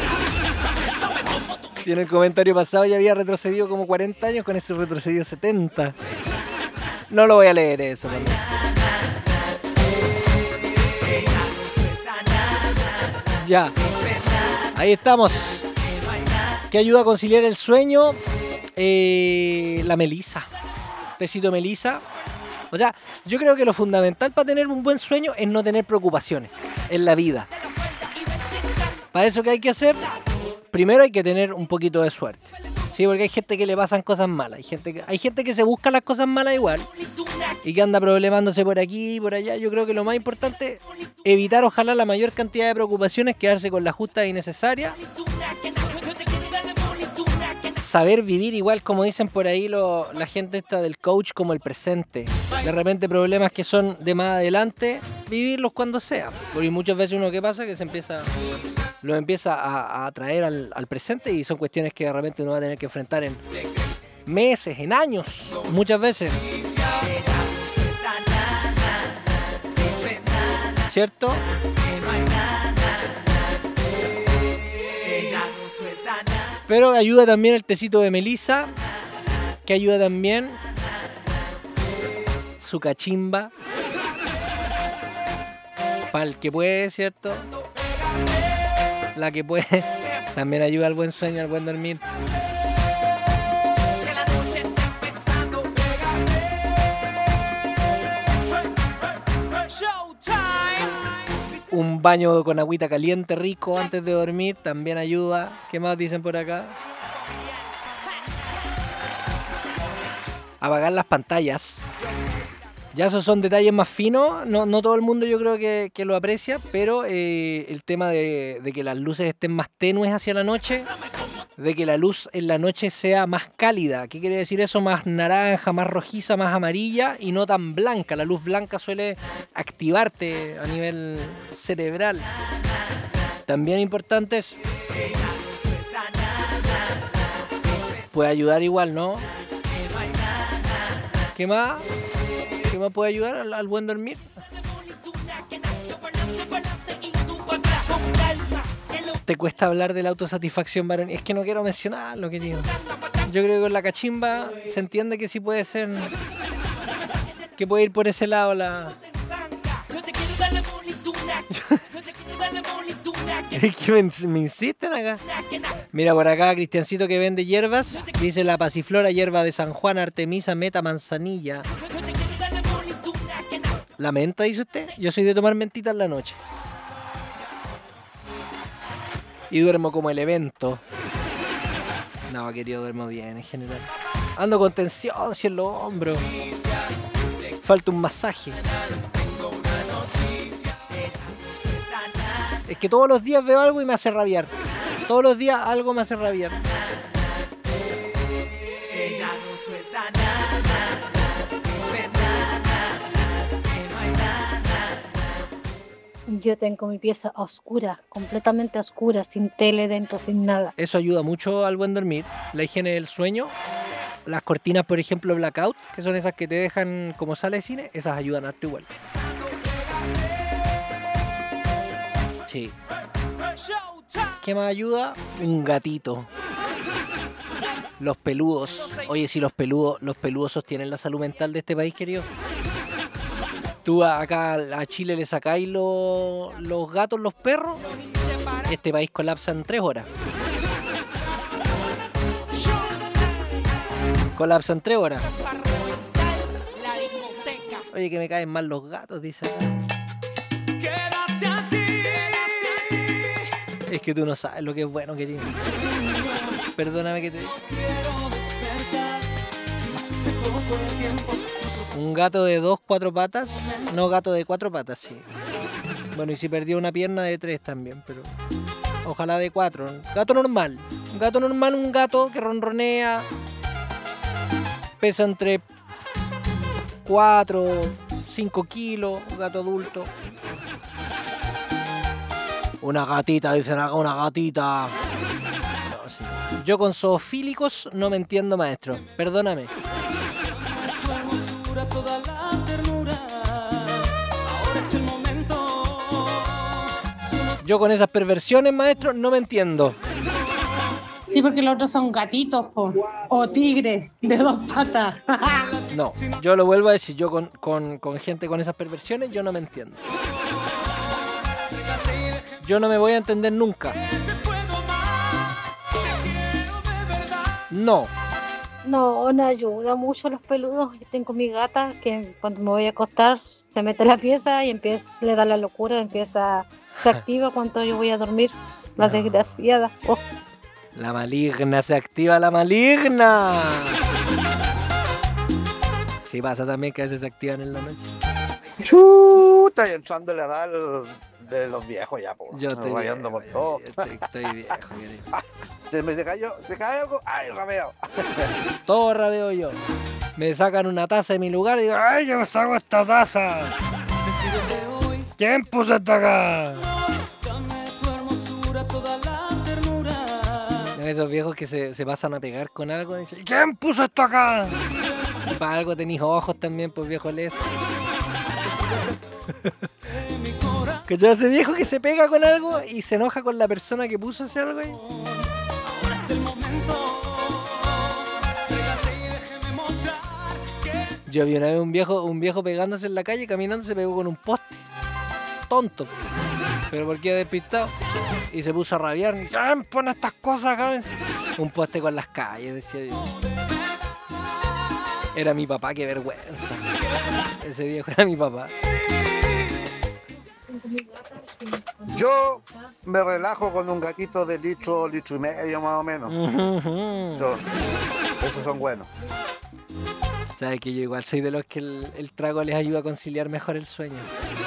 Y en el comentario pasado ya había retrocedido como cuarenta años, con ese retrocedido setenta. No lo voy a leer eso, por favor. Ya. Ahí estamos. ¿Qué ayuda a conciliar el sueño? Eh, la melisa. Tecito de melisa. O sea, yo creo que lo fundamental para tener un buen sueño es no tener preocupaciones en la vida. Para eso, ¿qué hay que hacer? Primero hay que tener un poquito de suerte. Sí, porque hay gente que le pasan cosas malas. Hay gente que, hay gente que se busca las cosas malas igual. Y que anda problemándose por aquí y por allá. Yo creo que lo más importante es evitar, ojalá, la mayor cantidad de preocupaciones, quedarse con la justa y necesaria. Saber vivir igual, como dicen por ahí lo, la gente esta del coach, como el presente. De repente problemas que son de más adelante, vivirlos cuando sea. Porque muchas veces uno, ¿qué pasa? Que se empieza... lo empieza a, a traer al, al presente y son cuestiones que de repente uno va a tener que enfrentar en meses, en años, muchas veces. ¿Cierto? Pero ayuda también el tecito de melisa, que ayuda también su cachimba. Para el que puede, ¿cierto? La que puede. También ayuda al buen sueño, al buen dormir. Un baño con agüita caliente rico antes de dormir también ayuda. ¿Qué más dicen por acá? Apagar las pantallas. Ya esos son detalles más finos. No, no todo el mundo yo creo que, que lo aprecia, pero eh, el tema de, de que las luces estén más tenues hacia la noche, de que la luz en la noche sea más cálida. ¿Qué quiere decir eso? Más naranja, más rojiza, más amarilla y no tan blanca. La luz blanca suele activarte a nivel cerebral. También importante es... puede ayudar igual, ¿no? ¿Qué más? ¿Qué más puede ayudar al, al buen dormir? Te cuesta hablar de la autosatisfacción, varón. Es que no quiero mencionarlo, querido. Yo creo que con la cachimba se entiende que sí puede ser... que puede ir por ese lado la... Es que me, me insisten acá. Mira por acá, Cristiancito que vende hierbas. Dice la pasiflora, hierba de San Juan, Artemisa, meta, manzanilla. ¿La menta, dice usted? Yo soy de tomar mentita en la noche. Y duermo como el evento. No, querido, duermo bien en general. Ando con tensión, si en los hombros. Falta un masaje. Es que todos los días veo algo y me hace rabiar. Todos los días algo me hace rabiar. Yo tengo mi pieza oscura, completamente oscura, sin tele dentro, sin nada. Eso ayuda mucho al buen dormir. La higiene del sueño. Las cortinas, por ejemplo, blackout, que son esas que te dejan como sala de cine, esas ayudan harto igual. Sí. ¿Qué más ayuda? Un gatito. Los peludos. Oye, si los peludos, los peludos sostienen la salud mental de este país, querido. Tú acá a Chile le sacáis lo, los gatos, los perros. Este país colapsa en tres horas. Colapsa en tres horas. Oye, que me caen mal los gatos, dice acá. Es que tú no sabes lo que es bueno, querido. Perdóname que te diga. Un gato de dos, cuatro patas. No, gato de cuatro patas, sí. Bueno, y si perdió una pierna, de tres también, pero... ojalá de cuatro. Gato normal. Un gato normal, un gato que ronronea. Pesa entre cuatro, cinco kilos. Un gato adulto. Una gatita, dicen acá, una gatita. No, sí. Yo con zoofílicos no me entiendo, maestro. Perdóname. Yo con esas perversiones, maestro, no me entiendo. Sí, porque los otros son gatitos, po. O tigres de dos patas. No, yo lo vuelvo a decir, yo con, con, con gente con esas perversiones, yo no me entiendo. Yo no me voy a entender nunca. No. No, no ayuda mucho los peludos. Yo tengo mi gata que cuando me voy a acostar se mete en la pieza y empieza, le da la locura, empieza, se activa cuando yo voy a dormir. La no. Desgraciada. Oh. La maligna, se activa la maligna. Sí pasa también que a veces se activan en la noche. Chuta, y entrando la edad de los viejos ya, po. Yo estoy rayando por todo. Estoy, estoy viejo. Se me cayó, se cae algo, ay, rabeo. Todo rabeo yo. Me sacan una taza de mi lugar y digo, ay, yo me saco esta taza. ¿Quién puso esta acá? Esos viejos que se, se pasan a pegar con algo y dicen, ¿quién puso esto acá? Y para algo tenéis ojos también, pues viejo les. Que yo ese viejo que se pega con algo y se enoja con la persona que puso ese algo ahí. Yo vi una vez un viejo, un viejo pegándose en la calle, caminando, se pegó con un poste. Tonto. Pero porque despistado. Y se puso a rabiar. Y ya pon estas cosas acá. Un poste con las calles, decía yo. Era mi papá, qué vergüenza. Ese viejo era mi papá. Yo me relajo con un gatito de litro, litro y medio más o menos. Uh-huh. Son- esos son buenos. Sabes que yo igual soy de los que el, el trago les ayuda a conciliar mejor el sueño.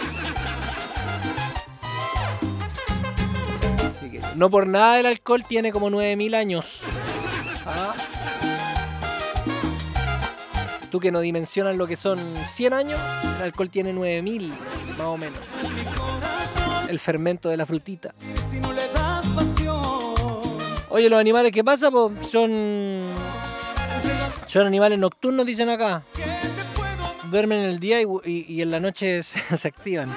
Así que no por nada el alcohol tiene como nueve mil años. ¿Ah? Tú que no dimensionas lo que son cien años, el alcohol tiene nueve mil, más o menos. El fermento de la frutita. Oye, los animales, ¿qué pasa? Po? Son... Son animales nocturnos, dicen acá. Duermen en el día y, y- y en la noche se, se activan.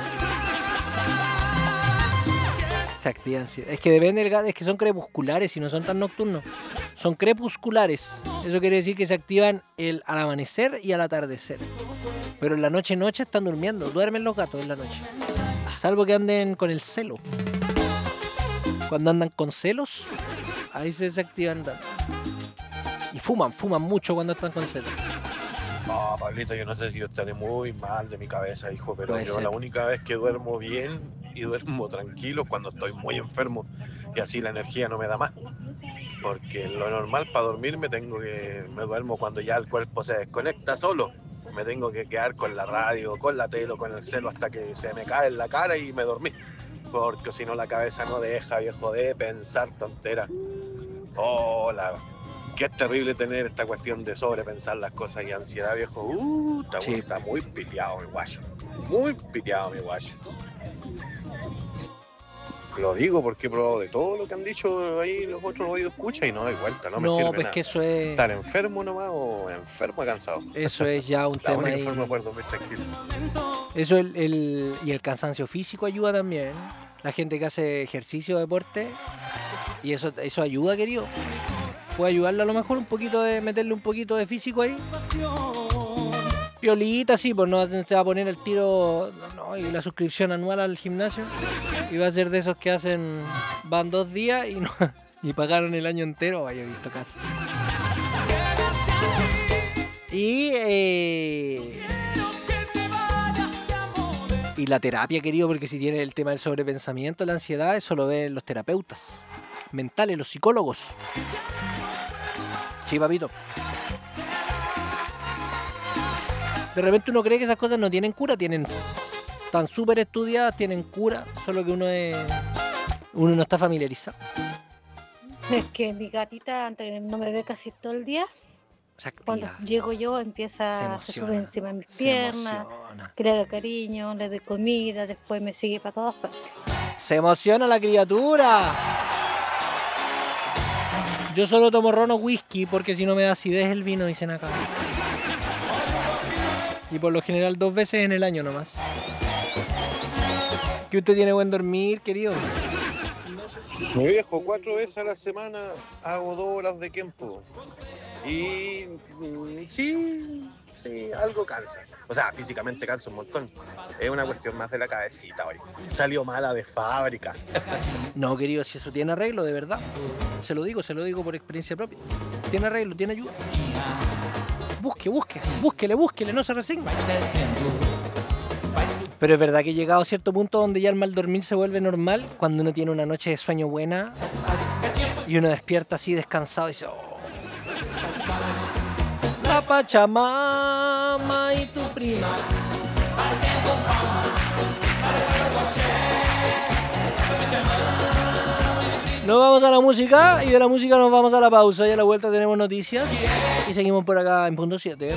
Se activan, sí. Es que depende del gato, es que son crepusculares y no son tan nocturnos. Son crepusculares. Eso quiere decir que se activan el, al amanecer y al atardecer. Pero en la noche noche están durmiendo. Duermen los gatos en la noche. Salvo que anden con el celo. Cuando andan con celos, ahí se desactivan tanto. Y fuman, fuman mucho cuando están con celos. No, Pablito, yo no sé si yo estaré muy mal de mi cabeza, hijo, pero Puede yo ser. la única vez que duermo bien y duermo tranquilo es cuando estoy muy enfermo y así la energía no me da más. Porque lo normal para dormir me tengo que, me duermo cuando ya el cuerpo se desconecta solo. Me tengo que quedar con la radio, con la tele, con el celo hasta que se me cae en la cara y me dormí. Porque si no la cabeza no deja, viejo, de pensar tonteras. Oh, la... Qué es terrible tener esta cuestión de sobrepensar las cosas y ansiedad, viejo. Uh, está, Sí. está muy piteado mi guayo. Muy piteado mi guayo. Lo digo porque he probado de todo lo que han dicho ahí los otros oídos escucha y no doy vuelta, no me No, sirve pues nada. que eso es- Estar enfermo nomás o enfermo cansado. Eso es ya un La tema única ahí. forma de poder dormir tranquilo. Eso el, el- y el cansancio físico ayuda también. La gente que hace ejercicio, deporte, y eso, eso ayuda, querido. Puede ayudarle a lo mejor un poquito de meterle un poquito de físico ahí. Piolita, sí, pues no se va a poner el tiro, no, y la suscripción anual al gimnasio. Y va a ser de esos que hacen, van dos días y no y pagaron el año entero, vaya, he visto casi. Y eh, y la terapia, querido, porque si tiene el tema del sobrepensamiento, la ansiedad, eso lo ven los terapeutas mentales, los psicólogos. Sí, papito. De repente uno cree que esas cosas no tienen cura, tienen, están súper estudiadas, tienen cura, solo que uno es, uno no está familiarizado. Es que mi gatita, antes que no me ve casi todo el día, cuando llego yo empieza a se sube encima de mis se piernas, que le haga cariño, le doy comida, después me sigue para todas partes. Se emociona la criatura. Yo solo tomo ron o whisky porque si no me da acidez el vino, dicen acá. Y por lo general dos veces en el año nomás. ¿Que usted tiene buen dormir, querido? Mi viejo, cuatro veces a la semana hago dos horas de tiempo. Y mm, sí, sí, algo cansa. O sea, físicamente cansa un montón. Es una cuestión más de la cabecita hoy. Salió mala de fábrica. No, querido, si eso tiene arreglo, de verdad. Se lo digo, se lo digo por experiencia propia. Tiene arreglo, tiene ayuda. Busque, busque, búsquele, búsquele, no se resigne. Pero es verdad que he llegado a cierto punto donde ya el mal dormir se vuelve normal cuando uno tiene una noche de sueño buena y uno despierta así descansado y dice, oh, la Pachamama y tu prima. Nos vamos a la música y de la música nos vamos a la pausa y a la vuelta tenemos noticias y seguimos por acá en punto siete.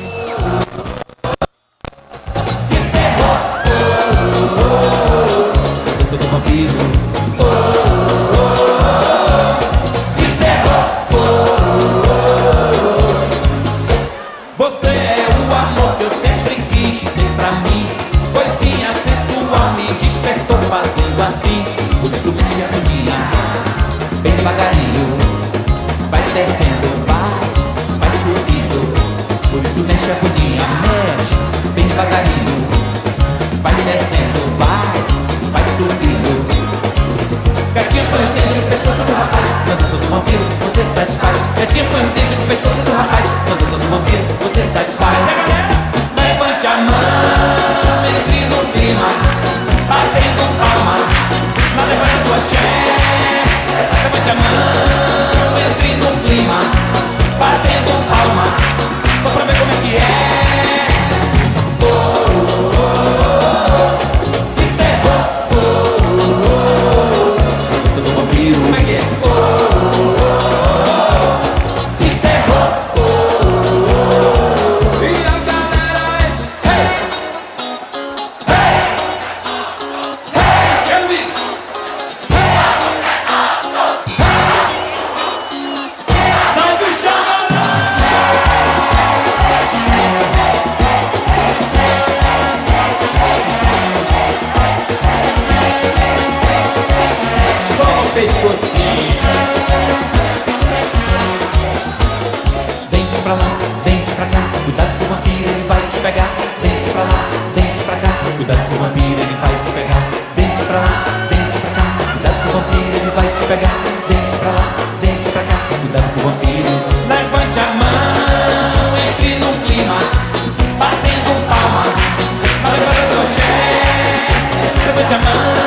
Você é o amor que eu sempre quis ter pra mim. Coisinha sensual me despertou fazendo assim. Por isso mexe a rodinha, bem devagarinho. Vai descendo, vai, vai subindo. Por isso isso mexe a bundinha, mexe bem devagarinho. Vai descendo, vai, vai subindo. Gatinha põe o dedo no pescoço do rapaz, na dança do vampiro, você satisfaz. Gatinha põe o dedo no pescoço do rapaz, na dança do vampiro, você satisfaz. Levante a mão, entre no clima, batendo palma, na levada do axé. Levante a mão, entre no clima, batendo palma, só pra ver como é que é. Oh, oh, oh, oh. Que terror. Oh, oh, oh. Eu sou do vampiro, como é que é? Oh, oh, oh. Que terror. Oh, oh, oh. E a galera é hey, hey, hey, eu vi. Salve o chama. Só o pescocinho. Dente pra lá, dente pra cá, cuidado com o vampiro, ele vai te pegar. Dente pra lá, dente pra cá, cuidado com o vampiro, ele vai te pegar. Dente pra lá, dente pra cá, cuidado com o vampiro, ele vai te pegar. Dente pra lá, dente pra cá, cuidado com o vampiro. Levante a mão, entre no clima, batendo palma, na levada do axé. Levante a mão.